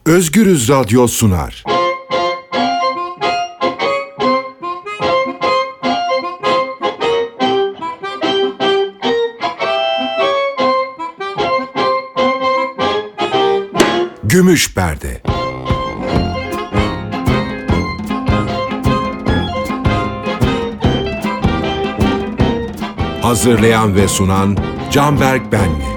Özgürüz Radyo sunar. Gümüş Perde. Hazırlayan ve sunan Canberk Benli.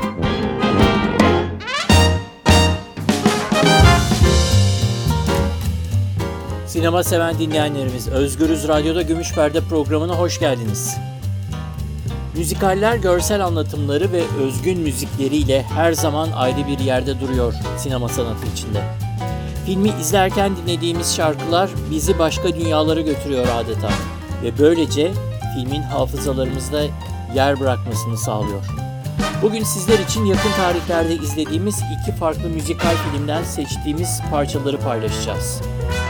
Sinema seven dinleyenlerimiz, Özgürüz Radyo'da Gümüş Perde programına hoş geldiniz. Müzikaller, görsel anlatımları ve özgün müzikleriyle her zaman ayrı bir yerde duruyor sinema sanatı içinde. Filmi izlerken dinlediğimiz şarkılar bizi başka dünyalara götürüyor adeta ve böylece filmin hafızalarımızda yer bırakmasını sağlıyor. Bugün sizler için yakın tarihlerde izlediğimiz iki farklı müzikal filmden seçtiğimiz parçaları paylaşacağız.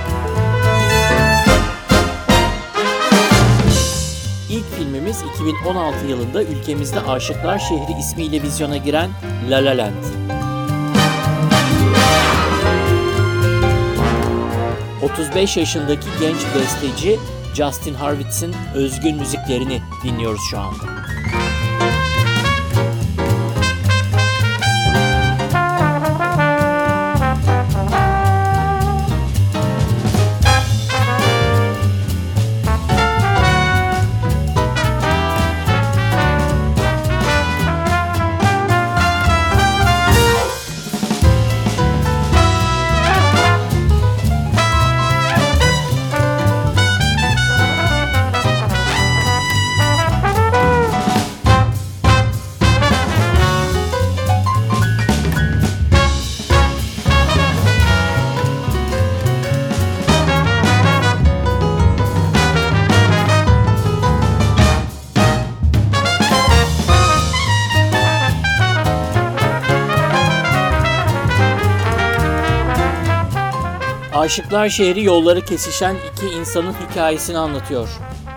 İlk filmimiz 2016 yılında ülkemizde Aşıklar Şehri ismiyle vizyona giren La La Land. 35 yaşındaki genç besteci Justin Hurwitz'in özgün müziklerini dinliyoruz şu anda. Aşıklar Şehri yolları kesişen iki insanın hikayesini anlatıyor.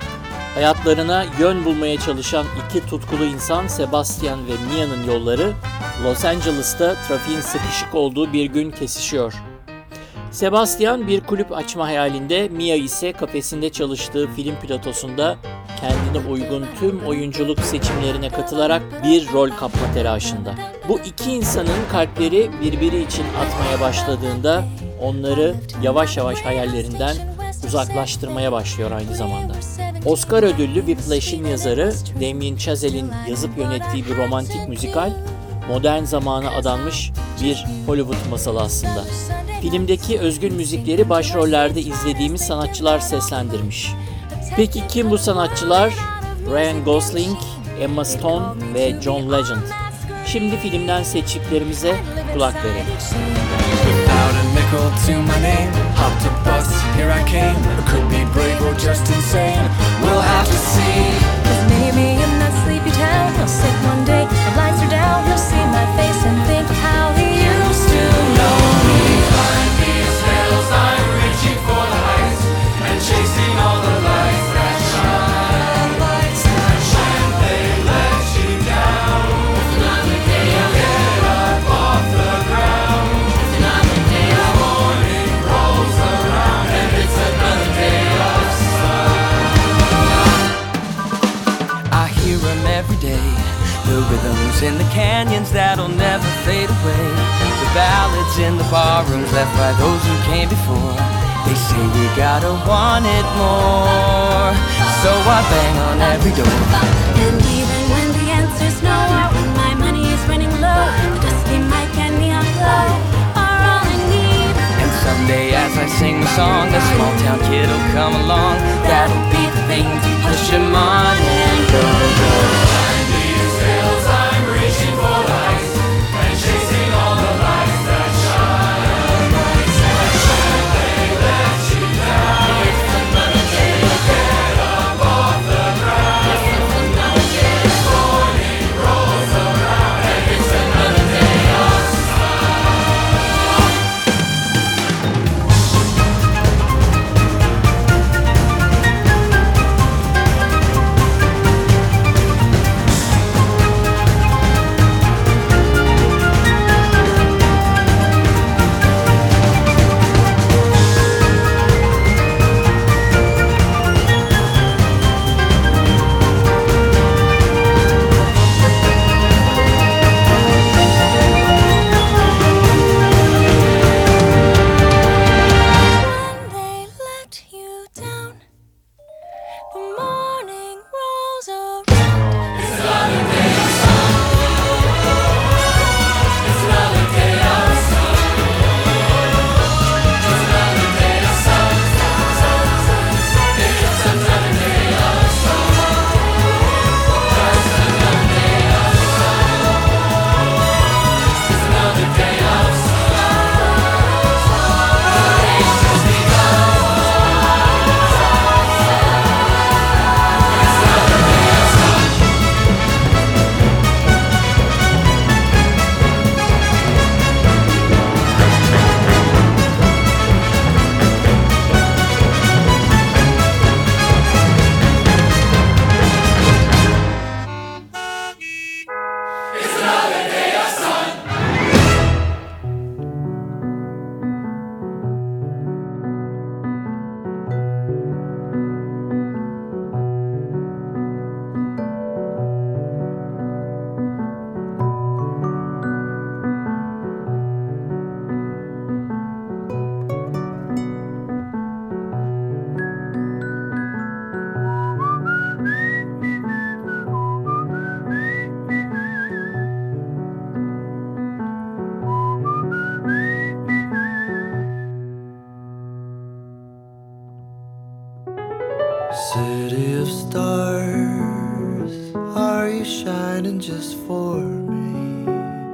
Hayatlarına yön bulmaya çalışan iki tutkulu insan Sebastian ve Mia'nın yolları Los Angeles'ta trafiğin sıkışık olduğu bir gün kesişiyor. Sebastian bir kulüp açma hayalinde, Mia ise kafesinde çalıştığı film platosunda kendine uygun tüm oyunculuk seçimlerine katılarak bir rol kapma telaşında. Bu iki insanın kalpleri birbiri için atmaya başladığında onları yavaş yavaş hayallerinden uzaklaştırmaya başlıyor aynı zamanda. Oscar ödüllü Whiplash'in yazarı Damien Chazelle'in yazıp yönettiği bir romantik müzikal, modern zamana adanmış bir Hollywood masalı aslında. Filmdeki özgün müzikleri başrollerde izlediğimiz sanatçılar seslendirmiş. Peki kim bu sanatçılar? Ryan Gosling, Emma Stone ve John Legend. Şimdi filmden seçtiklerimize kulak verelim. Without a nickel to my name, hopped a bus, here I came. I could be brave or just insane, we'll have to see. 'Cause maybe in that sleepy town, he'll sit one day, the lights are down, he'll see my face and think how he used to know me. Behind these hills I'm reaching for the heights and chasing all the lights that shine. Lights that shine, they let you down. It's another day I'll get up off the ground. It's another day the morning rolls around and it's another day of sun. I hear 'em every day, the rhythms in the canyons that'll never fade away, the ballads in the barrooms left by those who came before. They say we gotta want it more, so I bang on every door. And even when the answer's no, or when my money is running low, the dusty mic and neon glow are all I need. And someday as I sing the song, a small town kid'll come along. That'll be the thing to push him on and go, go. Behind these hills I'm reaching for the heights and chasing all the lights that shine. Lights that shine, they let you down. It's another day to get up off the ground. It's another day the morning rolls around and it's another day of sun. City of stars, are you shining just for me?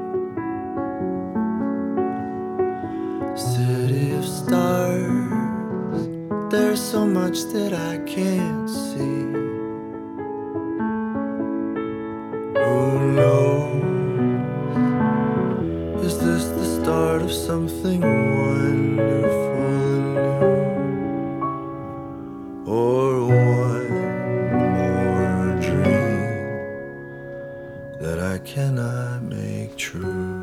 City of stars, there's so much that I can't see. Who knows? Is this the start of something wonderful and new? Or one more dream that I cannot make true?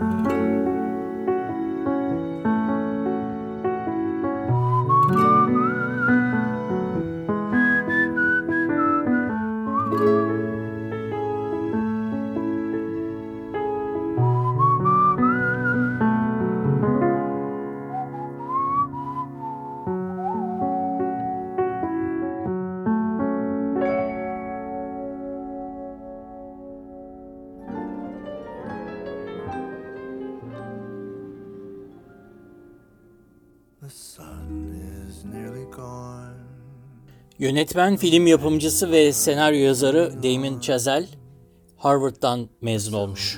The sun is nearly gone. Yönetmen, film yapımcısı ve senaryo yazarı Damien Chazelle, Harvard'dan mezun olmuş.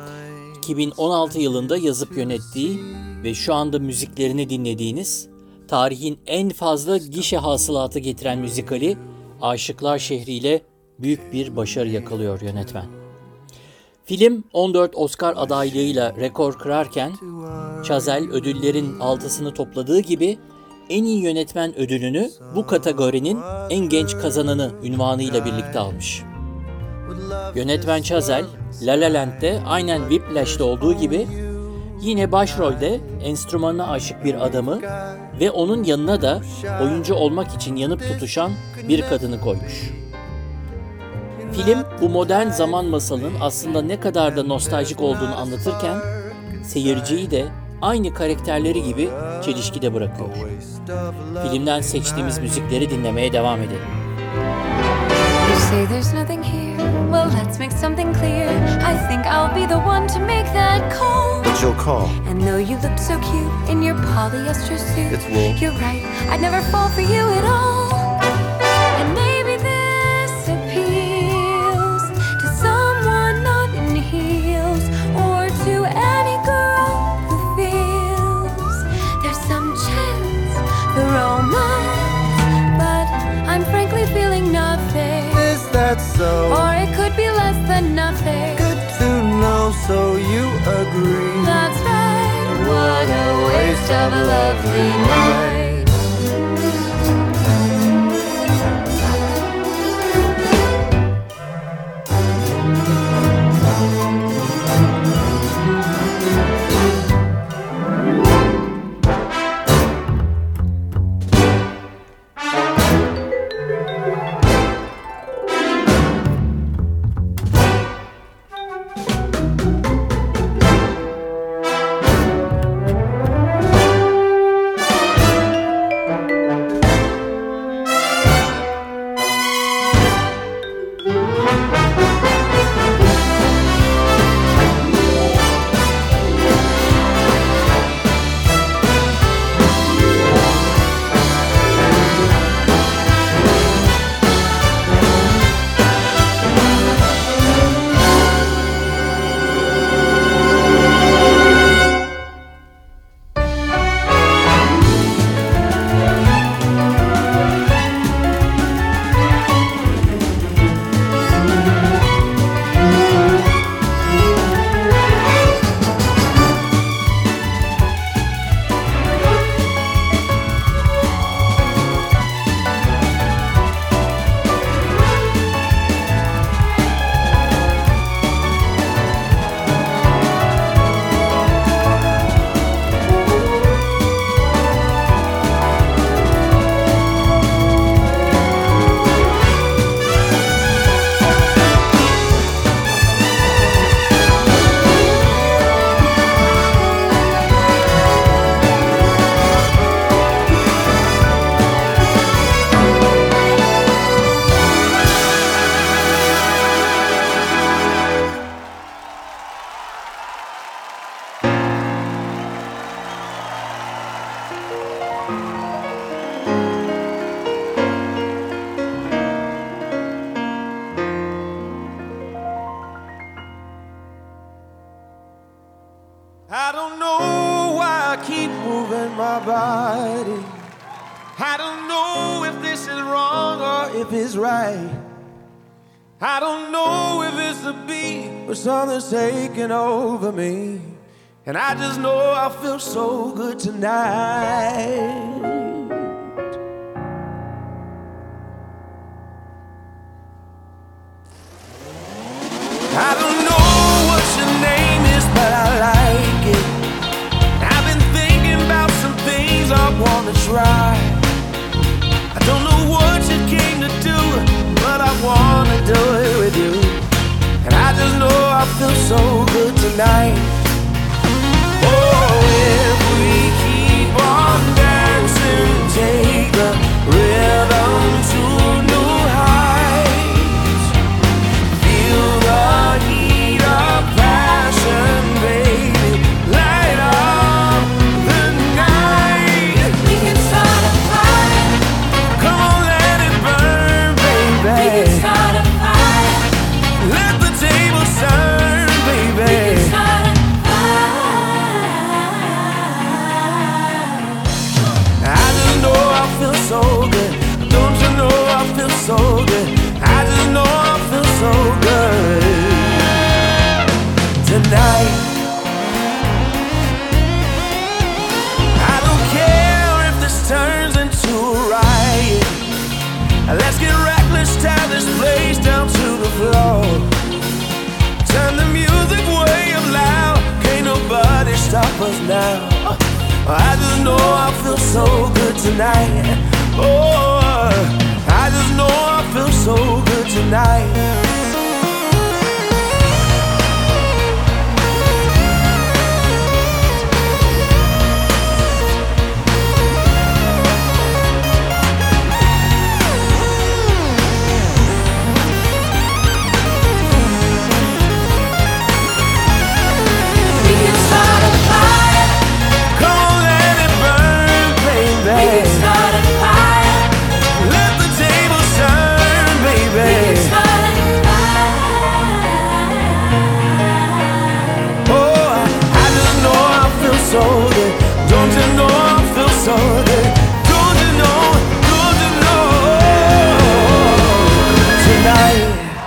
2016 yılında yazıp yönettiği ve şu anda müziklerini dinlediğiniz, tarihin en fazla gişe hasılatı getiren müzikali Aşıklar Şehri ile büyük bir başarı yakalıyor yönetmen. Film 14 Oscar adaylığıyla rekor kırarken, Chazelle ödüllerin 6'sını topladığı gibi en iyi yönetmen ödülünü bu kategorinin en genç kazananı unvanıyla birlikte almış. Yönetmen Chazelle, La La Land'de aynen Whiplash'te olduğu gibi yine başrolde enstrümanına aşık bir adamı ve onun yanına da oyuncu olmak için yanıp tutuşan bir kadını koymuş. Film bu modern zaman masalının aslında ne kadar da nostaljik olduğunu anlatırken seyirciyi de aynı karakterleri gibi çelişkide bırakıyor. Filmden seçtiğimiz müzikleri dinlemeye devam edelim. You say there's nothing here. Well, let's make something clear. I think I'll be the one to make that call. What's your call? And though you look so cute in your polyester suit, It's wool. you're right, I'd never fall for you at all. And maybe this appeals to someone not in heels, or to any girl who feels there's some chance for romance. But I'm frankly feeling nothing. Is that so? Or it could be less than nothing. Good to know, so you agree. That's right. What a waste of a lovely night. divided. I don't know if this is wrong or if it's right. I don't know if it's the beat or something's taking over me. And I just know I feel so good tonight. I don't know what your name is, but I like it. I've been thinking about some things I wanna try. I don't know what you came to do, but I wanna do it with you. And I just know I feel so good tonight. Oh, if we keep on dancing, take the rhythm to new heights. Feel the heat of passion, baby, light up the night. We can start a fire. Come on, let it burn, We can baby. start a fire. Let the table turn, We can baby. start a fire. I just know I feel so good. Don't you know I feel so good? I just know I feel so good tonight. I don't care if this turns into a riot. Let's get reckless, tie this place down to the floor. Turn the music way up loud. Can't nobody stop us now. I just know I feel so good tonight. Oh, I just know I feel so good tonight. We can start a fire. Come on, let it burn, We baby. can start a fire. Let the tables turn, We can baby. start a fire. Oh, I just know I feel so good. Don't you know I feel so good? Don't you know tonight?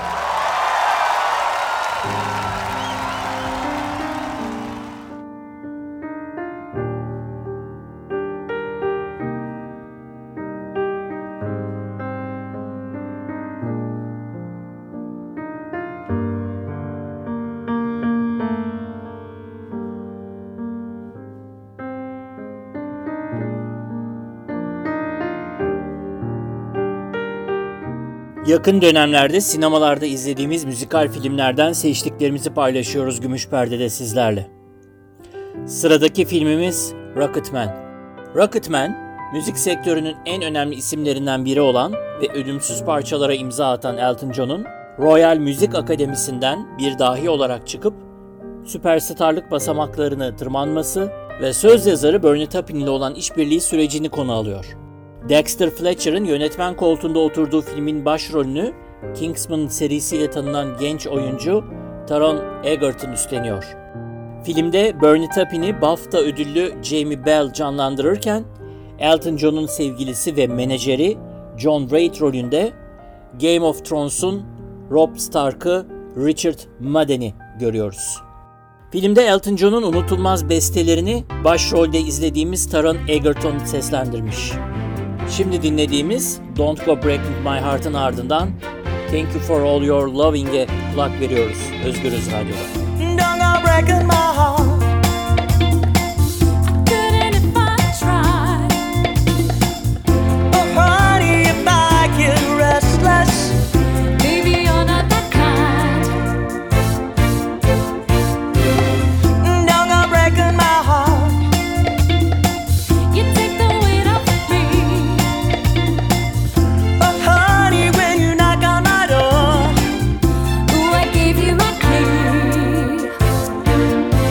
Yakın dönemlerde sinemalarda izlediğimiz müzikal filmlerden seçtiklerimizi paylaşıyoruz Gümüş Perde'de sizlerle. Sıradaki filmimiz Rocketman. Rocketman, müzik sektörünün en önemli isimlerinden biri olan ve ölümsüz parçalara imza atan Elton John'un Royal Müzik Akademisi'nden bir dahi olarak çıkıp süperstarlık basamaklarını tırmanması ve söz yazarı Bernie Taupin ile olan işbirliği sürecini konu alıyor. Dexter Fletcher'ın yönetmen koltuğunda oturduğu filmin başrolünü Kingsman serisiyle tanınan genç oyuncu Taron Egerton üstleniyor. Filmde Bernie Taupin'i BAFTA ödüllü Jamie Bell canlandırırken Elton John'un sevgilisi ve menajeri John Wright rolünde Game of Thrones'un Robb Stark'ı Richard Madden'i görüyoruz. Filmde Elton John'un unutulmaz bestelerini başrolde izlediğimiz Taron Egerton seslendirmiş. Şimdi dinlediğimiz Don't Go Breaking My Heart'ın ardından Thank You For All Your Loving'e kulak veriyoruz Özgürüz Radyo'da. Don't go breaking my heart. Couldn't if I tried. Oh, honey, if I get restless. Maybe you're not that kind. Don't go breaking my heart. You take the weight off me. Oh, honey, when you knock on my door. Ooh, I gave you my key.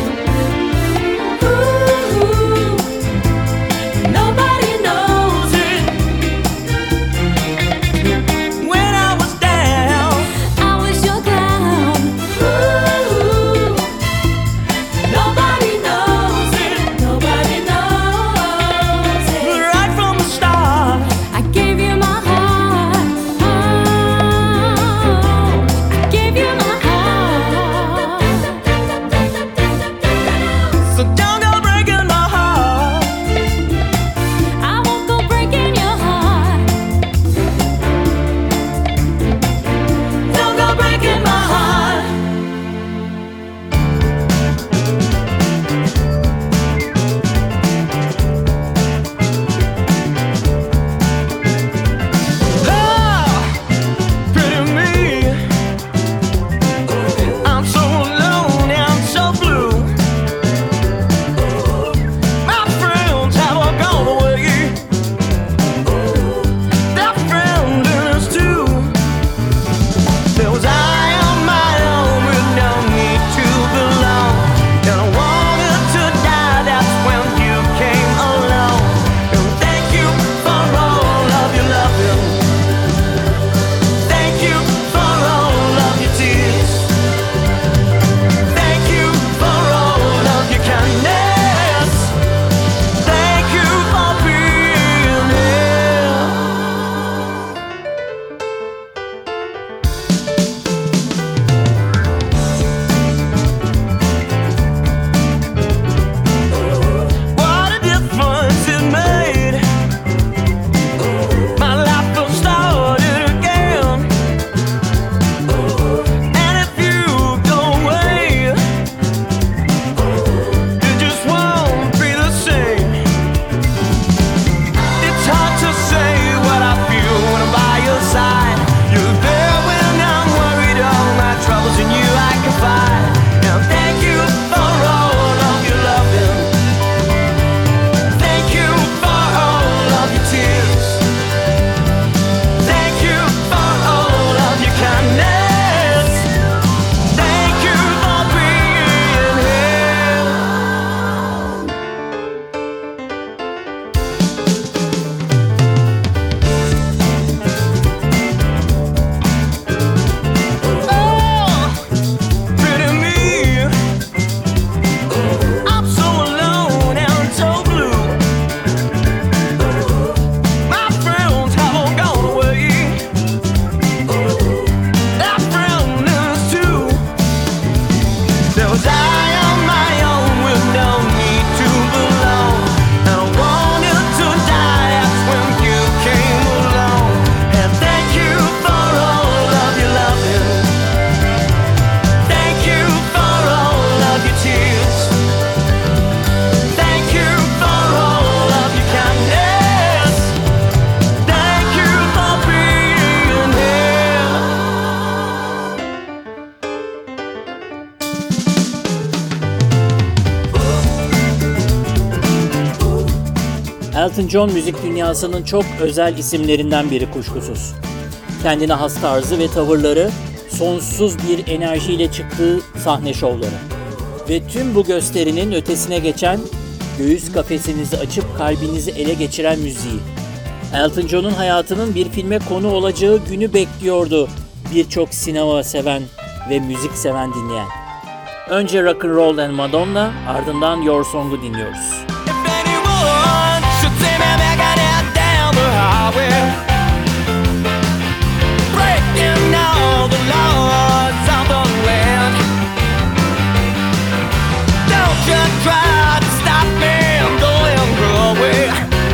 Elton John müzik dünyasının çok özel isimlerinden biri kuşkusuz. Kendine has tarzı ve tavırları, sonsuz bir enerjiyle çıktığı sahne şovları. Ve tüm bu gösterinin ötesine geçen, göğüs kafesinizi açıp kalbinizi ele geçiren müziği. Elton John'un hayatının bir filme konu olacağı günü bekliyordu birçok sinema seven ve müzik seven dinleyen. Önce Rock and Roll and Madonna, ardından Your Song'u dinliyoruz. If anyone should see me making it down the highway, breaking all the laws of the land, don't you try to stop me, I'm going Broadway.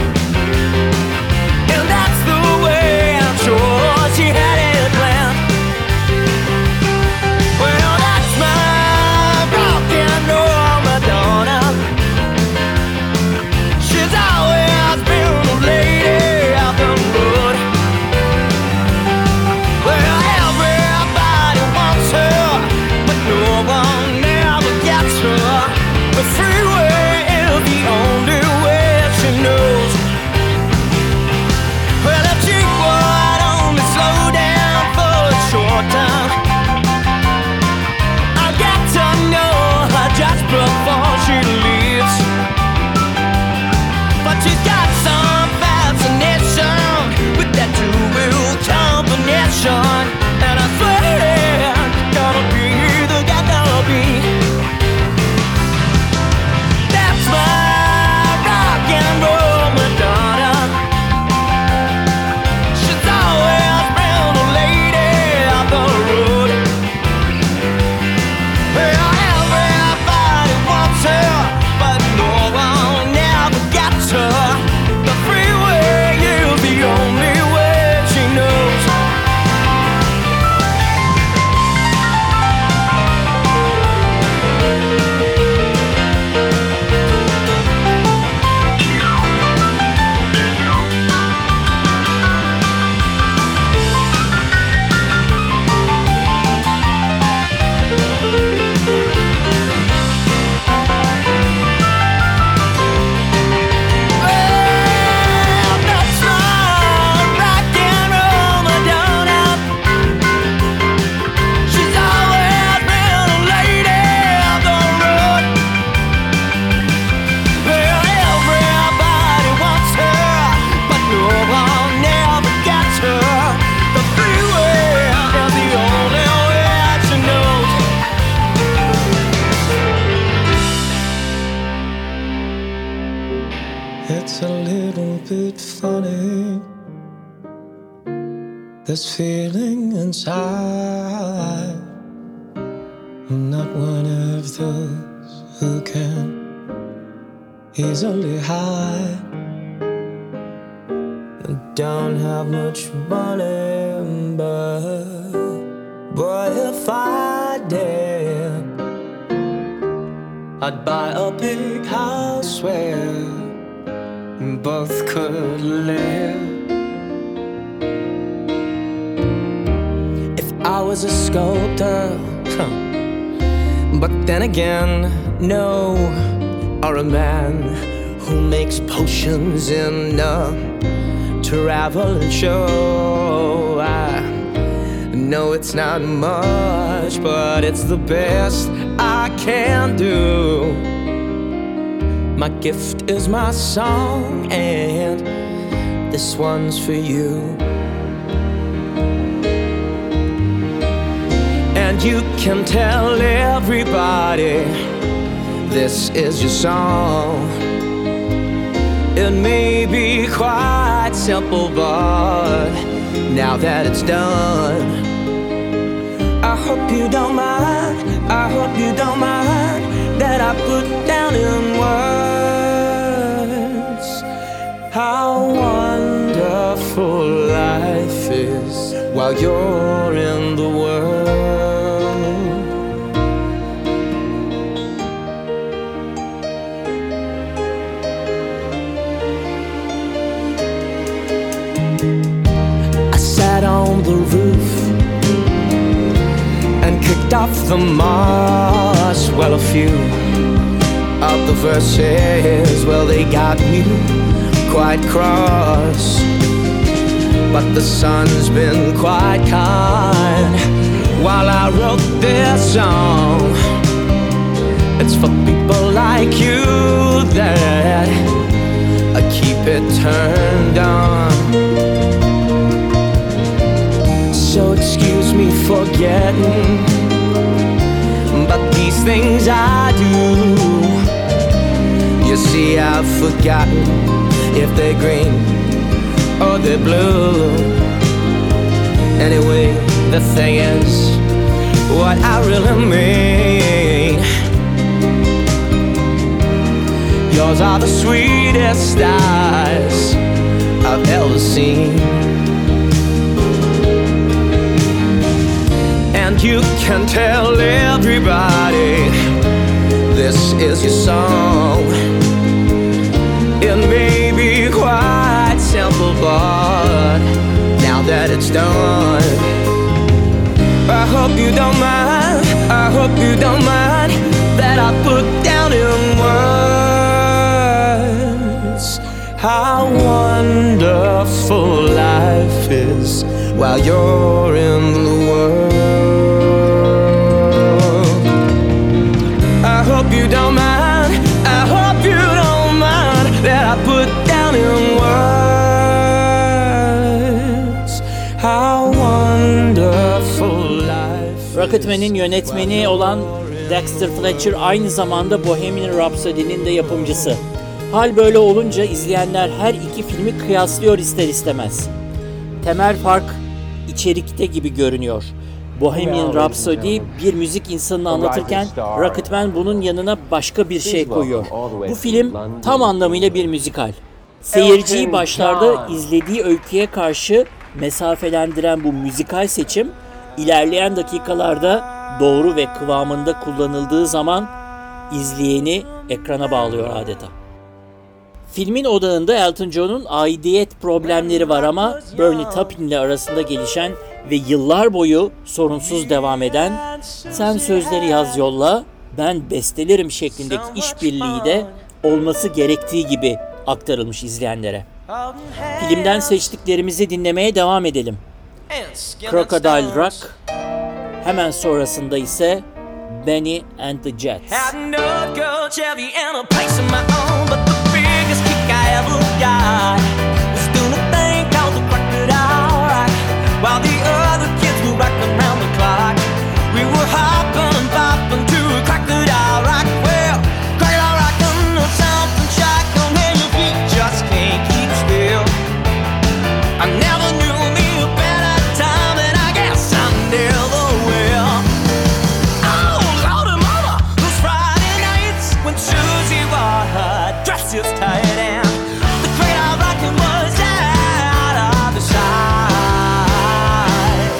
And that's the way I'm sure she had it planned. Well, that's my rock and roll Madonna. She's always been a lady out the road. Well, everybody wants her, but no one ever gets her. The freeway is the only way she knows. Well, if she would only slow down for a short time, I got to know her just before she leaves. But she's got some fascination with that two-wheel combination, and I swear gonna be the guy gonna be. That's my rock and roll Madonna. She's always been a lady out the road. Well, everybody wants her, but no one ever gets her. The freeway is the only way she knows. Well, that's my rock and roll Madonna. She's always been a lady of the road. Well, everybody wants her, but no one ever gets her. The freeway is the only way she knows. It's a little bit funny, this feeling inside. I'm not one of those who can easily hide. I don't have much money, but if I did, I'd buy a big house where both could live. If I was a sculptor, but then again, no, or a man who makes potions in a travel show. I know it's not much, but it's the best I can do. My gift is my song, and this one's for you. And you can tell everybody this is your song. It may be quite simple, but now that it's done, I hope you don't mind, I hope you don't mind that I put down in words how wonderful life is while you're in the world. I sat on the roof and kicked off the moss. Well, a few of the verses, well, they got me quite cross, but the sun's been quite kind while I wrote this song. It's for people like you that I keep it turned on. So excuse me for forgetting, but these things I do, you see I've forgotten if they're green or they're blue. Anyway, the thing is what I really mean. Yours are the sweetest eyes I've ever seen, and you can tell everybody this is your song. It may be quite simple, but now that it's done, I hope you don't mind, I hope you don't mind that I put down in words how wonderful life is while you're in the world. I hope you don't mind, I hope you don't mind that I put down in words how wonderful life. Rocketman'in yönetmeni olan Dexter Fletcher aynı zamanda Bohemian Rhapsody'nin de yapımcısı. Hal böyle olunca izleyenler her iki filmi kıyaslıyor ister istemez. Temel fark içerikte gibi görünüyor. Bohemian Rhapsody bir müzik insanını anlatırken Rocketman bunun yanına başka bir şey koyuyor. Bu film tam anlamıyla bir müzikal. Seyirciyi başlarda izlediği öyküye karşı mesafelendiren bu müzikal seçim, ilerleyen dakikalarda doğru ve kıvamında kullanıldığı zaman izleyeni ekrana bağlıyor adeta. Filmin odağında Elton John'un aidiyet problemleri var ama Bernie Taupin ile arasında gelişen ve yıllar boyu sorunsuz devam eden "sen sözleri yaz yolla, ben bestelerim" şeklindeki işbirliği de olması gerektiği gibi aktarılmış izleyenlere. Filmden seçtiklerimizi dinlemeye devam edelim. Crocodile Rock, hemen sonrasında ise Benny and the Jets. Had no girl, Chevy, and a place of my own, but the biggest kick I ever got was doing a thing called the Crocodile Rock. While the other kids were rocking around the clock, we were hopping and bopping to a Crocodile Rock. Well, Crocodile rockin' or something shocking, and your feet just can't keep still. I never knew me a better time, and I guess I never will. When Susie wore her dress just tight and the Cradle Rockin' was out of the sight.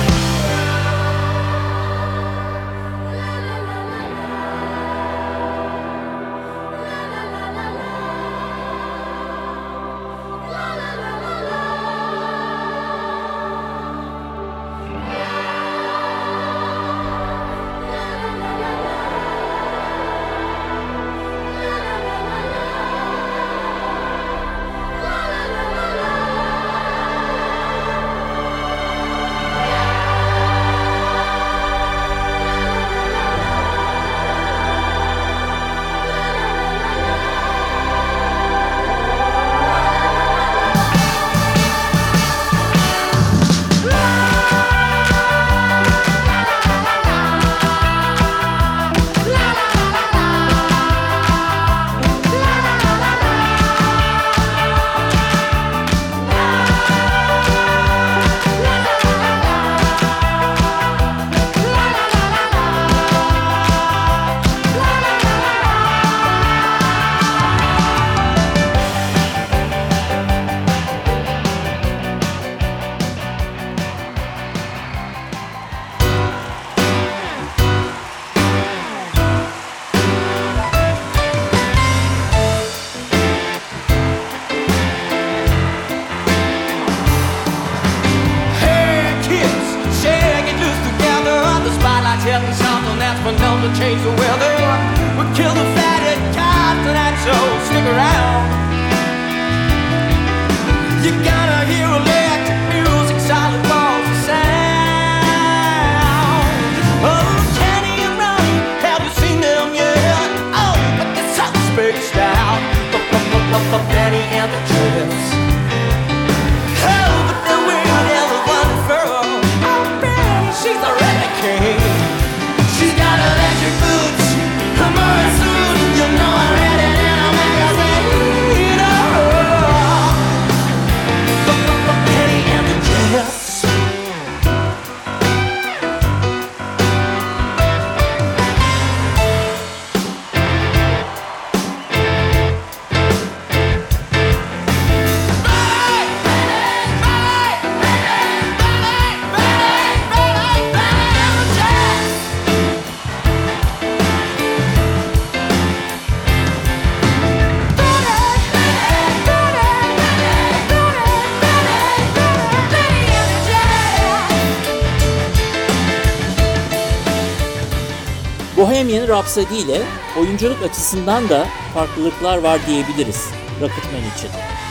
Tell me something that's been known to change the weather. We'll kill the fatted calf tonight, so stick around. and the dress. Oh, but the wind and the wonderful. Oh, man, she's a really king. She's got electric boots, a Morris suit. You know I read it in a magazine. Oh, Penny and the dress. Bohemian Rhapsody ile oyunculuk açısından da farklılıklar var diyebiliriz Rocketman için.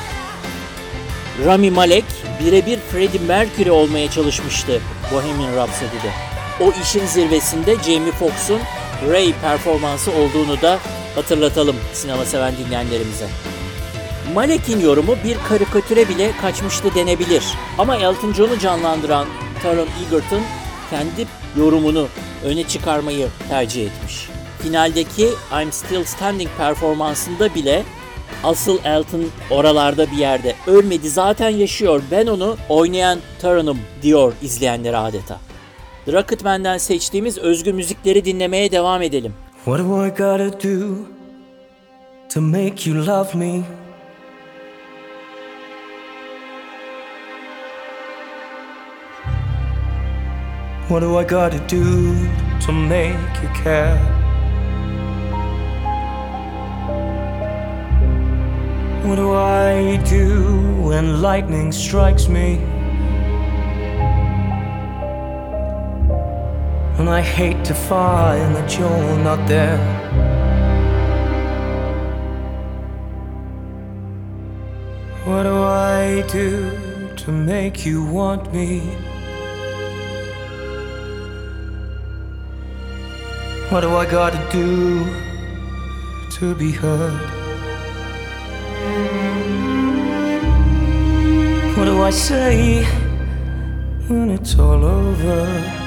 Rami Malek birebir Freddie Mercury olmaya çalışmıştı Bohemian Rhapsody'de. O işin zirvesinde Jamie Foxx'un Ray performansı olduğunu da hatırlatalım sinema seven dinleyenlerimize. Malek'in yorumu bir karikatüre bile kaçmıştı denebilir. Ama Elton John'u canlandıran Taron Egerton kendi yorumunu öne çıkarmayı tercih etmiş. Finaldeki I'm Still Standing performansında bile asıl Elton oralarda bir yerde. Ölmedi, zaten yaşıyor, ben onu oynayan Taron'um diyor izleyenlere adeta. The Rocketman'den seçtiğimiz özgü müzikleri dinlemeye devam edelim. What do I gotta do to make you love me? What do I gotta do to make you care? What do I do when lightning strikes me? And I hate to find that you're not there. What do I do to make you want me? What do I gotta do to be heard? What do I say when it's all over?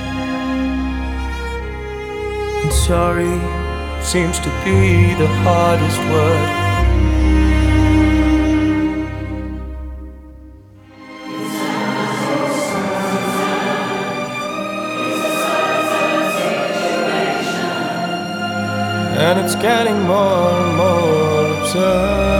And sorry seems to be the hardest word. And it's getting more and more absurd.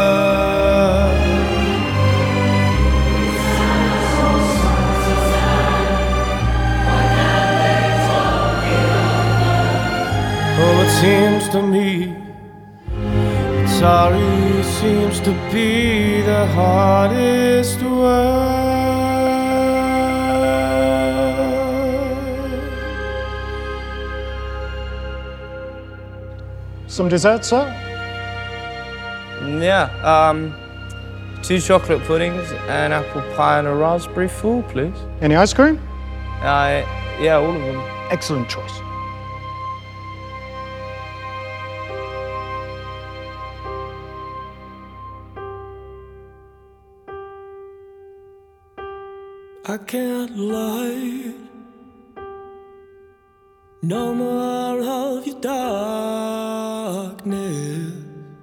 Oh, it seems to me that sorry seems to be the hardest word. Some dessert, sir? Yeah, 2 chocolate puddings, an apple pie and a raspberry fool, please. Any ice cream? Yeah, all of them. Excellent choice. I can't lie. No more of your darkness.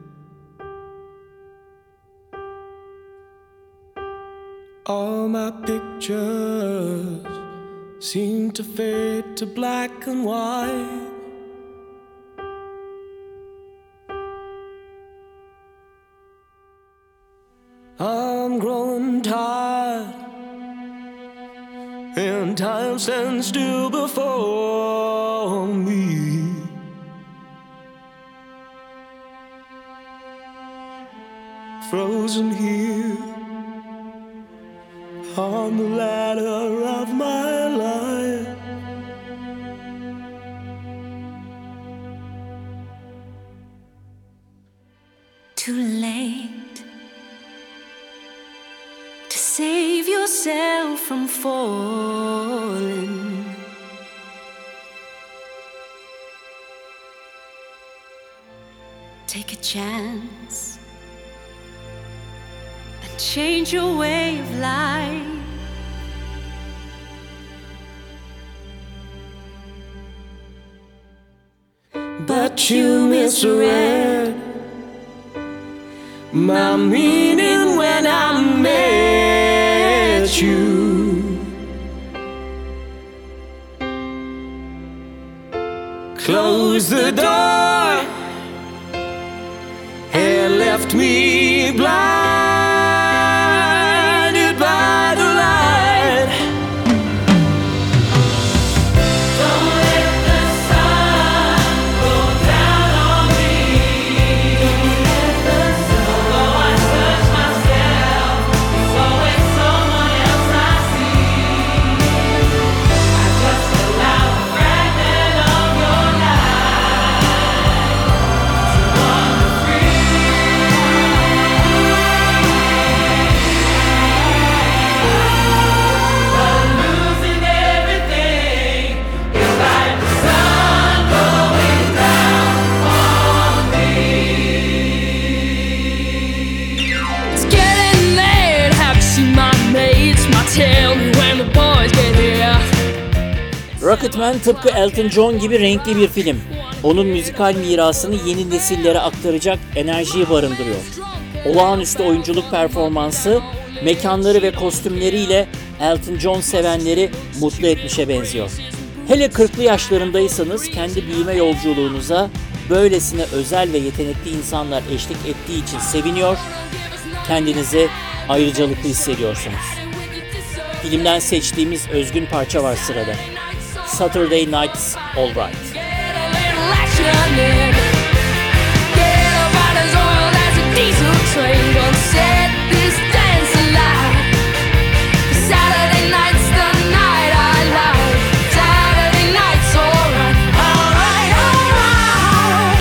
All my pictures seem to fade to black and white. I'm growing tired, and time stands still before me. Frozen here on the ladder of my life. Too late to save yourself from falling. Take a chance change your way of life. But you misread my meaning when I met you. Close the door and left me blinded by the light. Don't let the sun go down on me. Although I search myself, there's always someone else I see. I just allow a fragment of your life to wander free. But losing everything is like the sun going down on me. It's getting late. Have you seen my mates? My tell me when the boys get here. Rocketman tıpkı Elton John gibi renkli bir film. Onun müzikal mirasını yeni nesillere aktaracak enerjiyi barındırıyor. Olağanüstü oyunculuk performansı, mekanları ve kostümleriyle Elton John sevenleri mutlu etmişe benziyor. Hele 40'lı yaşlarındaysanız kendi büyüme yolculuğunuza böylesine özel ve yetenekli insanlar eşlik ettiği için seviniyor, kendinizi ayrıcalıklı hissediyorsunuz. Filmden seçtiğimiz özgün parça var sırada. Saturday Night's All Right. Get a little action in. Get about as oiled as a diesel train. Gonna set this dance alive. Saturday night's the night I like. Saturday night's alright. Alright, alright.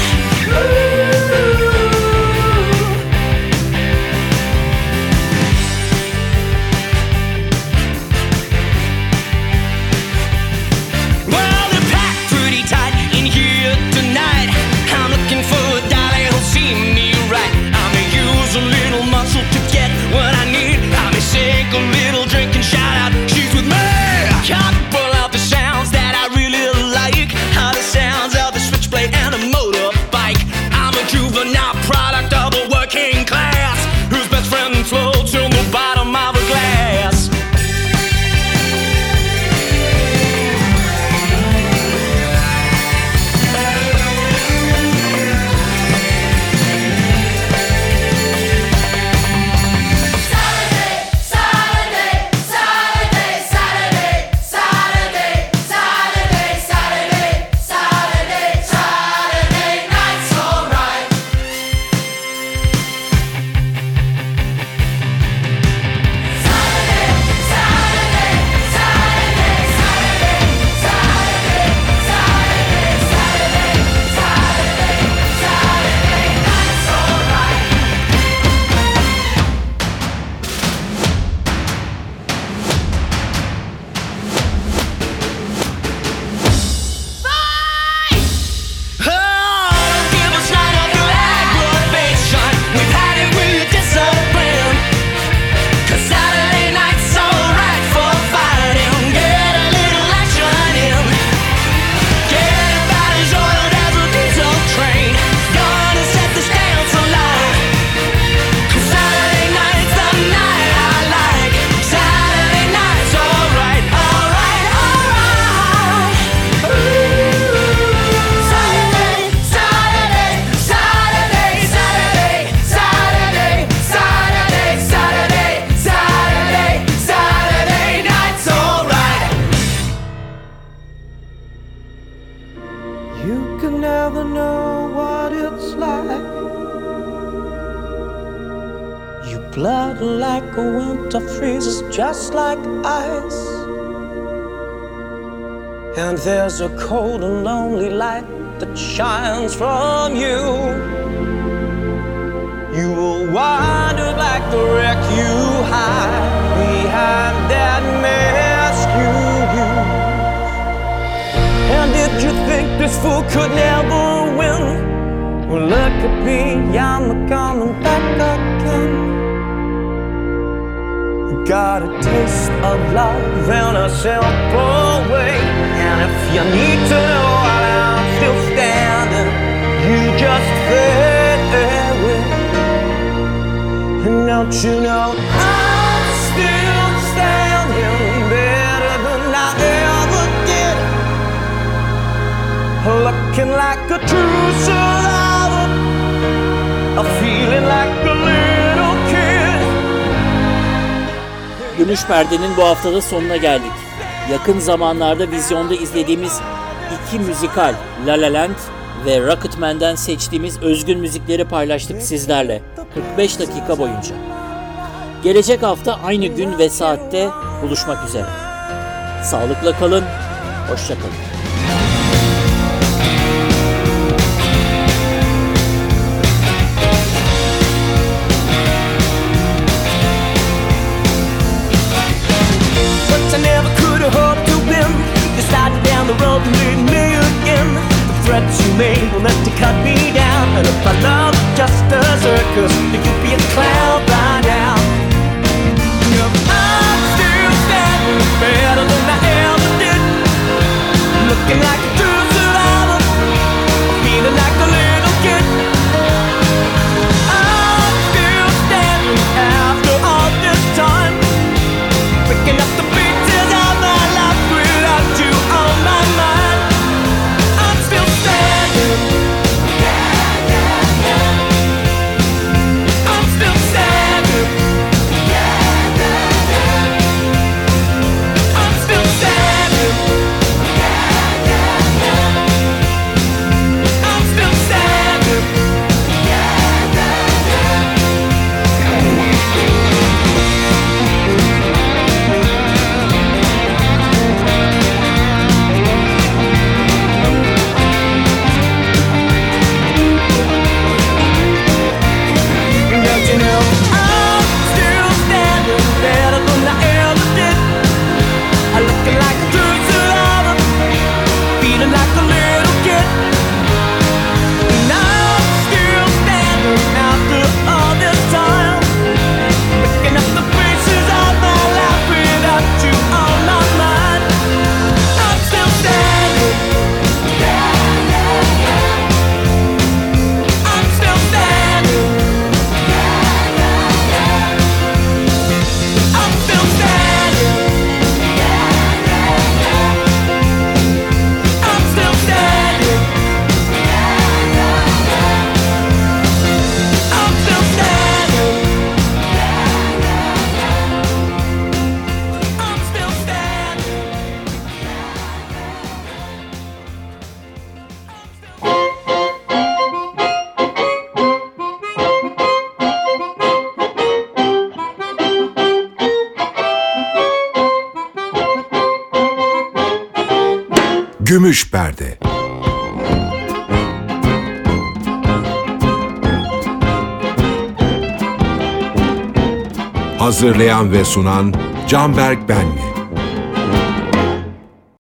Well, they're packed pretty tight in here tonight. I'm looking for a dolly who'll see me right. I may use a little muscle to get what I need. I may shake a little drink and shout out, she's with me. Couple of the sounds that I really like are the sounds of the switchblade and a motorbike. I'm a juvenile product of the working class, whose best friend floats on the bottom of a glass. Give us none of your aggravation. We've had it with your discipline. 'Cause Saturday night's alright for fighting. Get a little action in. Get about as oiled as a diesel train. Gonna set this dance alive. 'Cause Saturday night's the night I like. Saturday night's alright, alright, alright. Saturday, Saturday, Saturday, Saturday, Saturday, Saturday, Saturday, Saturday, Saturday night's alright. You can never know what it's like. Your blood like a winter freezes just like ice. And there's a cold and lonely light that shines from you. You will wander like the wreck you hide behind that mask you use. And did you think this fool could never win? Well, look at me, I'm coming back again. got a taste of love in a simple way. And if you need to know while I'm still standing, you just fade away. And don't you know I'm still standing better than I ever did, looking like a true survivor, feeling like a little kid. Gümüş Perde'nin bu haftada sonuna geldik. Yakın zamanlarda vizyonda izlediğimiz iki müzikal La La Land ve Rocketman'den seçtiğimiz özgün müzikleri paylaştık sizlerle 45 dakika boyunca. Gelecek hafta aynı gün ve saatte buluşmak üzere. Sağlıkla kalın, hoşça kalın. I never could have hoped to win. You started down the road and lead me again. The threats you made were meant to cut me down. And if I love just a circus, you could be a clown by now. I'm still standing better than I ever did, looking like a true survivor, feeling like a little kid. I'm still standing after all this time, picking up the pieces of my life without you on my mind. I'm still standing. I'm still standing. I'm still standing. I'm still standing. Don't you know I'm still standing better than I ever did, looking like a true survivor, feeling like a little kid. And I'm still standing after all this time, picking up the pieces of my life without you on my mind. I'm still standing. I'm still standing. I'm still standing. I'm still standing. I'm still standing. I'm still standing. Gümüş Perde. Hazırlayan ve sunan Canberk Benli.